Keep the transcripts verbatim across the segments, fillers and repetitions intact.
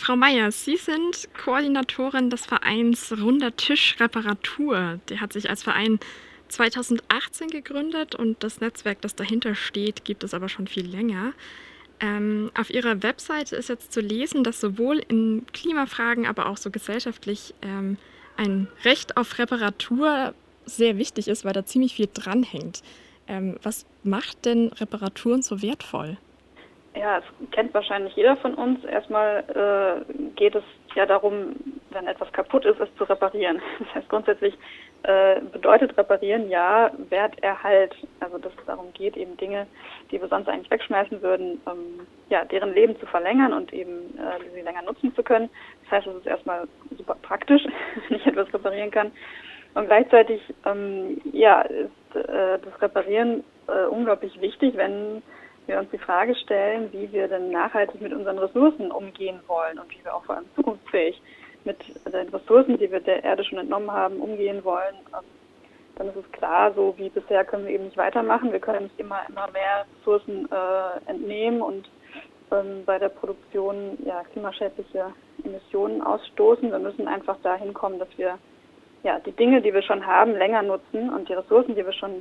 Frau Meier, Sie sind Koordinatorin des Vereins Runder Tisch Reparatur. Der hat sich als Verein zweitausendachtzehn gegründet und das Netzwerk, das dahinter steht, gibt es aber schon viel länger. Ähm, auf Ihrer Webseite ist jetzt zu lesen, dass sowohl in Klimafragen, aber auch so gesellschaftlich ähm, ein Recht auf Reparatur sehr wichtig ist, weil da ziemlich viel dranhängt. Ähm, was macht denn Reparaturen so wertvoll? Ja, es kennt wahrscheinlich jeder von uns. Erstmal äh, geht es ja darum, wenn etwas kaputt ist, es zu reparieren. Das heißt, grundsätzlich äh, bedeutet reparieren ja Werterhalt. Also dass es darum geht, eben Dinge, die wir sonst eigentlich wegschmeißen würden, ähm, ja, deren Leben zu verlängern und eben äh, sie länger nutzen zu können. Das heißt, es ist erstmal super praktisch, wenn ich etwas reparieren kann. Und gleichzeitig ähm, ja, ist äh, das Reparieren äh, unglaublich wichtig, wenn wir uns die Frage stellen, wie wir denn nachhaltig mit unseren Ressourcen umgehen wollen und wie wir auch vor allem zukunftsfähig mit den Ressourcen, die wir der Erde schon entnommen haben, umgehen wollen. Dann ist es klar, so wie bisher können wir eben nicht weitermachen. Wir können nicht immer, immer mehr Ressourcen äh, entnehmen und ähm, bei der Produktion ja, klimaschädliche Emissionen ausstoßen. Wir müssen einfach dahin kommen, dass wir ja, die Dinge, die wir schon haben, länger nutzen und die Ressourcen, die wir schon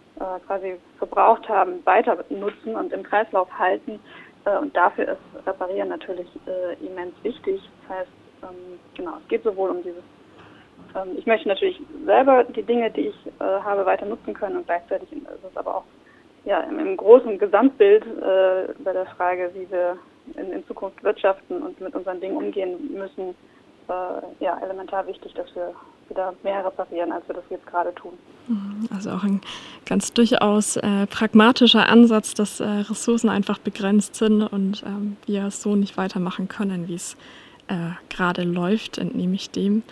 quasi verbraucht haben, weiter nutzen und im Kreislauf halten. Und dafür ist Reparieren natürlich äh, immens wichtig. Das heißt, ähm, genau, es geht sowohl um dieses, ähm, ich möchte natürlich selber die Dinge, die ich äh, habe, weiter nutzen können und gleichzeitig ist es aber auch ja, im, im großen Gesamtbild äh, bei der Frage, wie wir in, in Zukunft wirtschaften und mit unseren Dingen umgehen müssen, äh, ja, elementar wichtig, dass wir wieder mehr reparieren, als wir das jetzt gerade tun. Also auch ein ganz durchaus äh, pragmatischer Ansatz, dass äh, Ressourcen einfach begrenzt sind und ähm, wir es so nicht weitermachen können, wie es äh, gerade läuft, entnehme ich dem.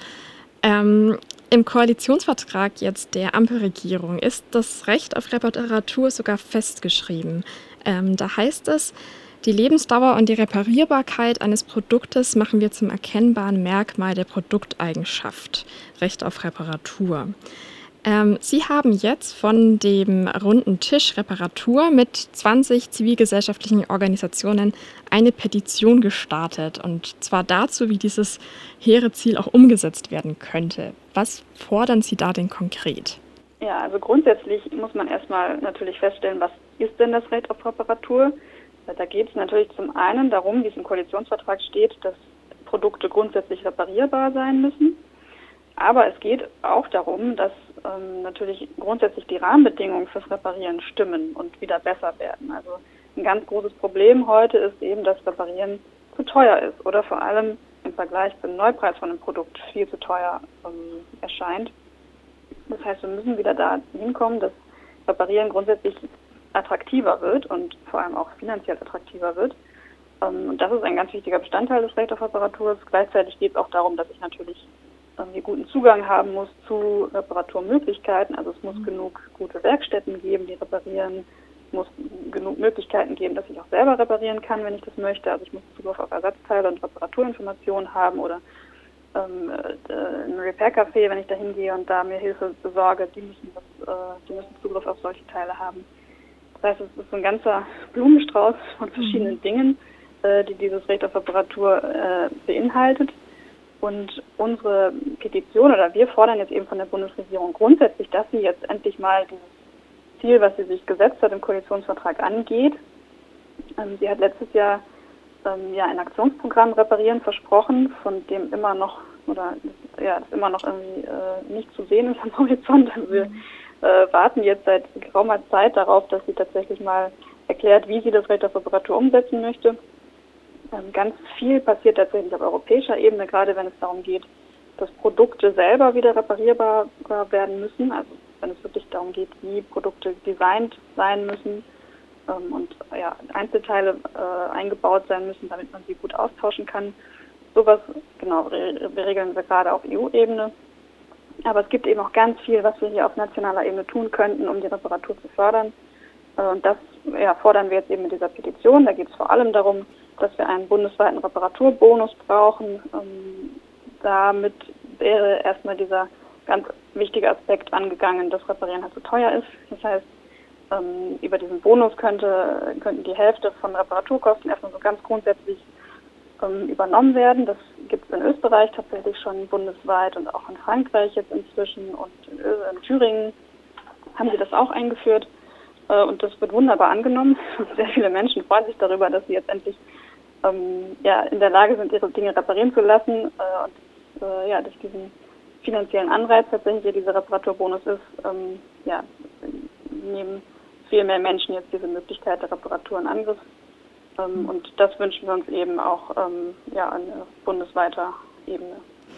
Ähm, Im Koalitionsvertrag jetzt der Ampelregierung ist das Recht auf Reparatur sogar festgeschrieben. Ähm, da heißt es, die Lebensdauer und die Reparierbarkeit eines Produktes machen wir zum erkennbaren Merkmal der Produkteigenschaft. Recht auf Reparatur. Ähm, Sie haben jetzt von dem Runden Tisch Reparatur mit zwanzig zivilgesellschaftlichen Organisationen eine Petition gestartet. Und zwar dazu, wie dieses hehre Ziel auch umgesetzt werden könnte. Was fordern Sie da denn konkret? Ja, also grundsätzlich muss man erstmal natürlich feststellen, was ist denn das Recht auf Reparatur? Da geht es natürlich zum einen darum, wie es im Koalitionsvertrag steht, dass Produkte grundsätzlich reparierbar sein müssen. Aber es geht auch darum, dass ähm, natürlich grundsätzlich die Rahmenbedingungen fürs Reparieren stimmen und wieder besser werden. Also ein ganz großes Problem heute ist eben, dass Reparieren zu teuer ist oder vor allem im Vergleich zum Neupreis von einem Produkt viel zu teuer ähm, erscheint. Das heißt, wir müssen wieder da hinkommen, dass Reparieren grundsätzlich attraktiver wird und vor allem auch finanziell attraktiver wird. Und das ist ein ganz wichtiger Bestandteil des Rechts auf Reparatur. Gleichzeitig geht es auch darum, dass ich natürlich irgendwie guten Zugang haben muss zu Reparaturmöglichkeiten. Also es muss mhm. genug gute Werkstätten geben, die reparieren. Es muss genug Möglichkeiten geben, dass ich auch selber reparieren kann, wenn ich das möchte. Also ich muss Zugriff auf Ersatzteile und Reparaturinformationen haben oder ähm, äh, ein Repair-Café, wenn ich da hingehe und da mir Hilfe besorge, die müssen, das, äh, die müssen Zugriff auf solche Teile haben. Das heißt, es ist so ein ganzer Blumenstrauß von verschiedenen mhm. Dingen, äh, die dieses Recht auf Reparatur äh, beinhaltet. Und unsere Petition oder wir fordern jetzt eben von der Bundesregierung grundsätzlich, dass sie jetzt endlich mal dieses Ziel, was sie sich gesetzt hat, im Koalitionsvertrag angeht. Ähm, sie hat letztes Jahr ähm, ja ein Aktionsprogramm Reparieren versprochen, von dem immer noch oder ja das immer noch irgendwie äh, nicht zu sehen ist am Horizont. Also wir äh, warten jetzt seit geraumer Zeit darauf, dass sie tatsächlich mal erklärt, wie sie das Recht auf Reparatur umsetzen möchte. Ähm, ganz viel passiert tatsächlich auf europäischer Ebene, gerade wenn es darum geht, dass Produkte selber wieder reparierbar werden müssen. Also wenn es wirklich darum geht, wie Produkte designt sein müssen ähm, und ja, Einzelteile äh, eingebaut sein müssen, damit man sie gut austauschen kann. Sowas, genau, re- regeln wir gerade auf E U-Ebene. Aber es gibt eben auch ganz viel, was wir hier auf nationaler Ebene tun könnten, um die Reparatur zu fördern. Äh, und das ja, fordern wir jetzt eben mit dieser Petition. Da geht es vor allem darum, dass wir einen bundesweiten Reparaturbonus brauchen. Ähm, damit wäre erstmal dieser ganz wichtige Aspekt angegangen, dass Reparieren halt so teuer ist. Das heißt, ähm, über diesen Bonus könnte, könnten die Hälfte von Reparaturkosten erstmal so ganz grundsätzlich ähm, übernommen werden. Das gibt es in Österreich tatsächlich schon bundesweit und auch in Frankreich jetzt inzwischen und in, Ö- in Thüringen haben sie das auch eingeführt. Äh, und das wird wunderbar angenommen. Sehr viele Menschen freuen sich darüber, dass sie jetzt endlich ähm, ja, in der Lage sind, ihre Dinge reparieren zu lassen. Äh, und äh, ja, durch diesen finanziellen Anreiz tatsächlich, der dieser Reparaturbonus ist, ähm, ja, nehmen viel mehr Menschen jetzt diese Möglichkeit der Reparatur in Angriff. Ähm, und das wünschen wir uns eben auch ähm, ja, an bundesweiter Ebene.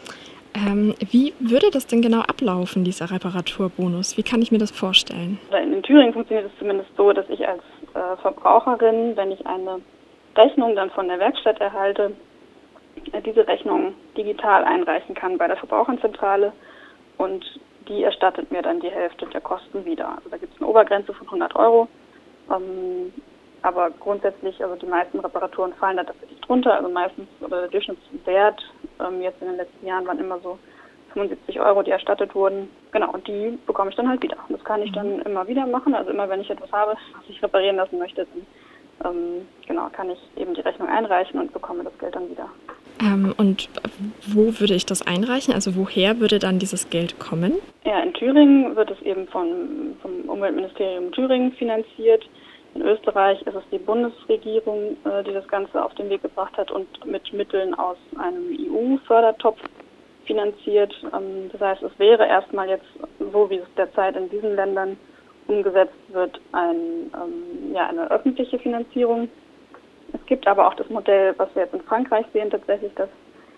Ähm, wie würde das denn genau ablaufen, dieser Reparaturbonus? Wie kann ich mir das vorstellen? In, in Thüringen funktioniert es zumindest so, dass ich als äh, Verbraucherin, wenn ich eine Rechnung dann von der Werkstatt erhalte, äh, diese Rechnung digital einreichen kann bei der Verbraucherzentrale und die erstattet mir dann die Hälfte der Kosten wieder. Also da gibt es eine Obergrenze von hundert Euro, ähm, aber grundsätzlich, also die meisten Reparaturen fallen da tatsächlich drunter, also meistens, oder der Durchschnittswert ähm, jetzt in den letzten Jahren waren immer so fünfundsiebzig Euro, die erstattet wurden. Genau, und die bekomme ich dann halt wieder. Das kann ich dann immer wieder machen, also immer wenn ich etwas habe, was ich reparieren lassen möchte, dann ähm, genau, kann ich eben die Rechnung einreichen und bekomme das Geld dann wieder. Ähm, und wo würde ich das einreichen? Also woher würde dann dieses Geld kommen? Ja, in Thüringen wird es eben von, vom Umweltministerium Thüringen finanziert. In Österreich ist es die Bundesregierung, äh, die das Ganze auf den Weg gebracht hat und mit Mitteln aus einem E U-Fördertopf finanziert. Ähm, das heißt, es wäre erstmal jetzt, so wie es derzeit in diesen Ländern umgesetzt wird, ein, ähm, ja, eine öffentliche Finanzierung. Es gibt aber auch das Modell, was wir jetzt in Frankreich sehen, tatsächlich, dass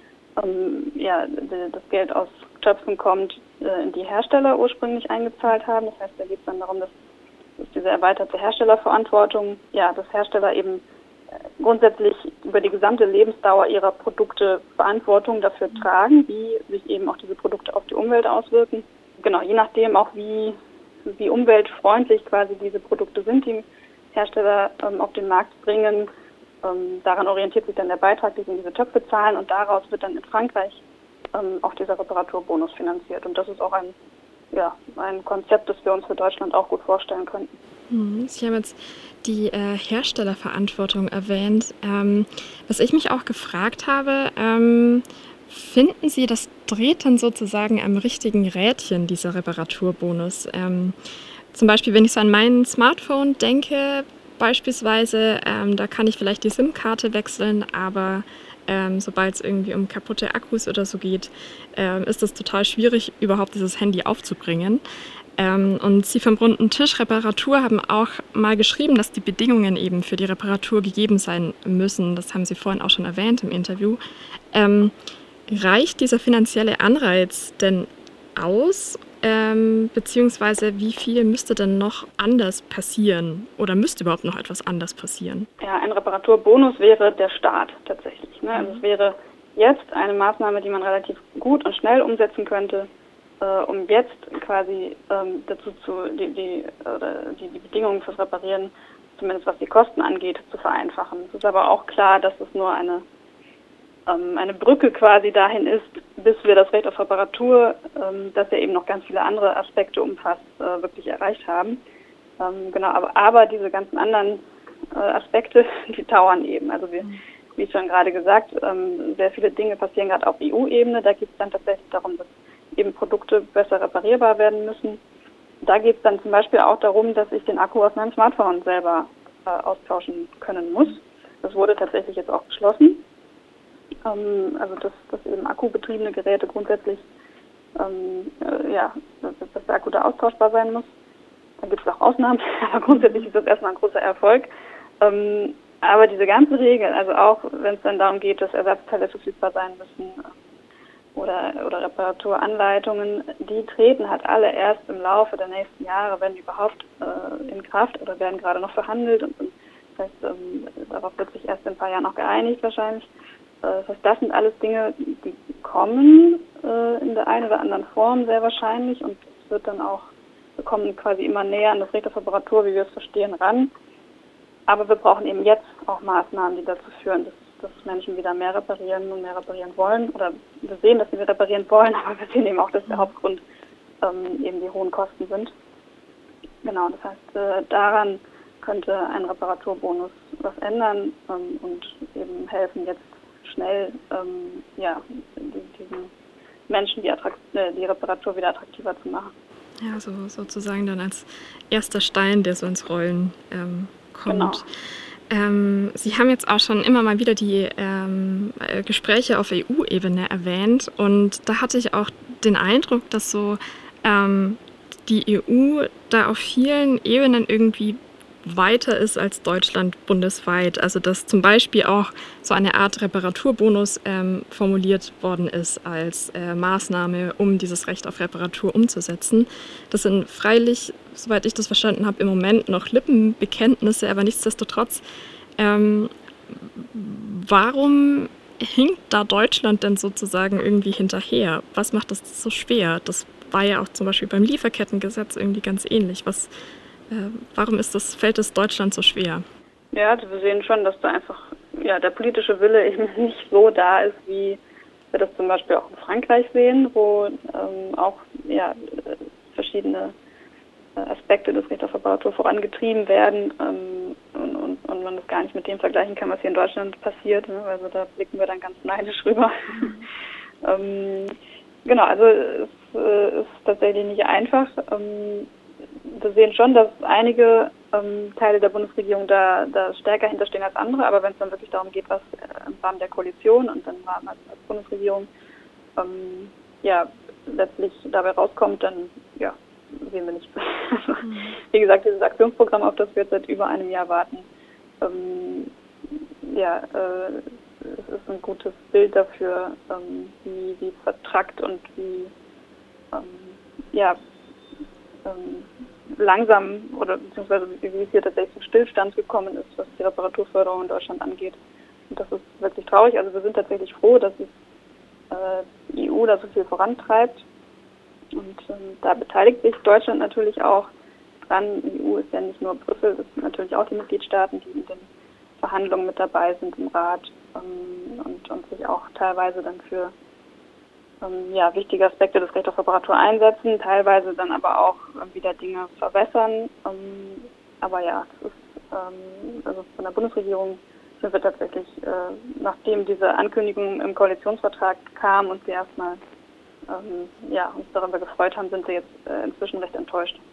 ähm, ja, das Geld aus Töpfen kommt, äh, in die Hersteller ursprünglich eingezahlt haben. Das heißt, da geht es dann darum, dass, dass diese erweiterte Herstellerverantwortung, ja, dass Hersteller eben äh, grundsätzlich über die gesamte Lebensdauer ihrer Produkte Verantwortung dafür tragen, wie sich eben auch diese Produkte auf die Umwelt auswirken. Genau, je nachdem auch, wie, wie umweltfreundlich quasi diese Produkte sind, die Hersteller ähm, auf den Markt bringen. Ähm, daran orientiert sich dann der Beitrag, den sie in diese Töpfe zahlen, und daraus wird dann in Frankreich ähm, auch dieser Reparaturbonus finanziert. Und das ist auch ein, ja, ein Konzept, das wir uns für Deutschland auch gut vorstellen könnten. Sie haben jetzt die äh, Herstellerverantwortung erwähnt. Ähm, was ich mich auch gefragt habe, ähm, finden Sie, das dreht dann sozusagen am richtigen Rädchen, dieser Reparaturbonus? Ähm, zum Beispiel, wenn ich so an mein Smartphone denke, beispielsweise, ähm, da kann ich vielleicht die SIM-Karte wechseln, aber ähm, sobald es irgendwie um kaputte Akkus oder so geht, ähm, ist es total schwierig, überhaupt dieses Handy aufzubringen. Ähm, und Sie vom Runden Tisch Reparatur haben auch mal geschrieben, dass die Bedingungen eben für die Reparatur gegeben sein müssen. Das haben Sie vorhin auch schon erwähnt im Interview. Ähm, reicht dieser finanzielle Anreiz denn aus? Ähm, beziehungsweise wie viel müsste denn noch anders passieren oder müsste überhaupt noch etwas anders passieren? Ja, ein Reparaturbonus wäre der Start tatsächlich. Ne? Also es wäre jetzt eine Maßnahme, die man relativ gut und schnell umsetzen könnte, äh, um jetzt quasi ähm, dazu zu die, die, oder die, die Bedingungen fürs Reparieren, zumindest was die Kosten angeht, zu vereinfachen. Es ist aber auch klar, dass es nur eine eine Brücke quasi dahin ist, bis wir das Recht auf Reparatur, ähm, das ja eben noch ganz viele andere Aspekte umfasst, äh, wirklich erreicht haben. Ähm, genau, aber, aber diese ganzen anderen äh, Aspekte, die dauern eben. Also wir, wie schon gerade gesagt, ähm, sehr viele Dinge passieren gerade auf E U-Ebene. Da geht es dann tatsächlich darum, dass eben Produkte besser reparierbar werden müssen. Da geht es dann zum Beispiel auch darum, dass ich den Akku aus meinem Smartphone selber äh, austauschen können muss. Das wurde tatsächlich jetzt auch beschlossen. Also dass, dass eben akkubetriebene Geräte grundsätzlich, ähm, äh, ja, dass, dass der Akku da austauschbar sein muss. Da gibt es auch Ausnahmen, aber grundsätzlich ist das erstmal ein großer Erfolg. Ähm, aber diese ganzen Regeln, also auch wenn es dann darum geht, dass Ersatzteile verfügbar sein müssen äh, oder, oder Reparaturanleitungen, die treten halt alle erst im Laufe der nächsten Jahre, wenn überhaupt, äh, in Kraft oder werden gerade noch verhandelt. Und, und das heißt, ähm, darauf wird sich erst in ein paar Jahren noch geeinigt wahrscheinlich. Das heißt, das sind alles Dinge, die kommen äh, in der einen oder anderen Form sehr wahrscheinlich, und es wird dann auch, wir kommen quasi immer näher an das Recht auf Reparatur, wie wir es verstehen, ran. Aber wir brauchen eben jetzt auch Maßnahmen, die dazu führen, dass, dass Menschen wieder mehr reparieren und mehr reparieren wollen. Oder wir sehen, dass sie reparieren wollen, aber wir sehen eben auch, dass der Hauptgrund ähm, eben die hohen Kosten sind. Genau, das heißt, äh, daran könnte ein Reparaturbonus was ändern ähm, und eben helfen, jetzt schnell ähm, ja, diesen Menschen die, Attrakt äh, die Reparatur wieder attraktiver zu machen. Ja, so sozusagen dann als erster Stein, der so ins Rollen ähm, kommt. Genau. Ähm, Sie haben jetzt auch schon immer mal wieder die ähm, Gespräche auf E U-Ebene erwähnt und da hatte ich auch den Eindruck, dass so ähm, die E U da auf vielen Ebenen irgendwie weiter ist als Deutschland bundesweit. Also dass zum Beispiel auch so eine Art Reparaturbonus ähm, formuliert worden ist als äh, Maßnahme, um dieses Recht auf Reparatur umzusetzen. Das sind freilich, soweit ich das verstanden habe, im Moment noch Lippenbekenntnisse, aber nichtsdestotrotz, ähm, warum hinkt da Deutschland denn sozusagen irgendwie hinterher? Was macht das so schwer? Das war ja auch zum Beispiel beim Lieferkettengesetz irgendwie ganz ähnlich. Was Warum ist das, fällt es Deutschland so schwer? Ja, also wir sehen schon, dass da einfach ja, der politische Wille eben nicht so da ist, wie wir das zum Beispiel auch in Frankreich sehen, wo ähm, auch ja, verschiedene Aspekte des Rechts auf Reparatur vorangetrieben werden ähm, und, und, und man das gar nicht mit dem vergleichen kann, was hier in Deutschland passiert. Ne? Also da blicken wir dann ganz neidisch rüber. ähm, genau, also es äh, ist tatsächlich nicht einfach. Ähm, Wir sehen schon, dass einige ähm, Teile der Bundesregierung da, da stärker hinterstehen als andere, aber wenn es dann wirklich darum geht, was äh, im Rahmen der Koalition und dann im Rahmen als, als Bundesregierung ähm, ja, letztlich dabei rauskommt, dann ja, sehen wir nicht. Mhm. Wie gesagt, dieses Aktionsprogramm, auf das wir jetzt seit über einem Jahr warten, ähm, ja, äh, es ist ein gutes Bild dafür, ähm, wie, wie vertrackt und wie ähm, ja, ähm, langsam oder beziehungsweise wie es hier tatsächlich zum Stillstand gekommen ist, was die Reparaturförderung in Deutschland angeht. Und das ist wirklich traurig. Also wir sind tatsächlich froh, dass es, äh, die E U da so viel vorantreibt. Und ähm, da beteiligt sich Deutschland natürlich auch dran. Die E U ist ja nicht nur Brüssel, das sind natürlich auch die Mitgliedstaaten, die in den Verhandlungen mit dabei sind im Rat ähm, und, und sich auch teilweise dann für ja, wichtige Aspekte des Rechts auf Reparatur einsetzen, teilweise dann aber auch äh, wieder Dinge verwässern. Ähm, aber ja, das ist, ähm, also von der Bundesregierung sind wir tatsächlich, äh, nachdem diese Ankündigung im Koalitionsvertrag kam und wir erstmal ähm, ja, uns darüber gefreut haben, sind wir jetzt äh, inzwischen recht enttäuscht.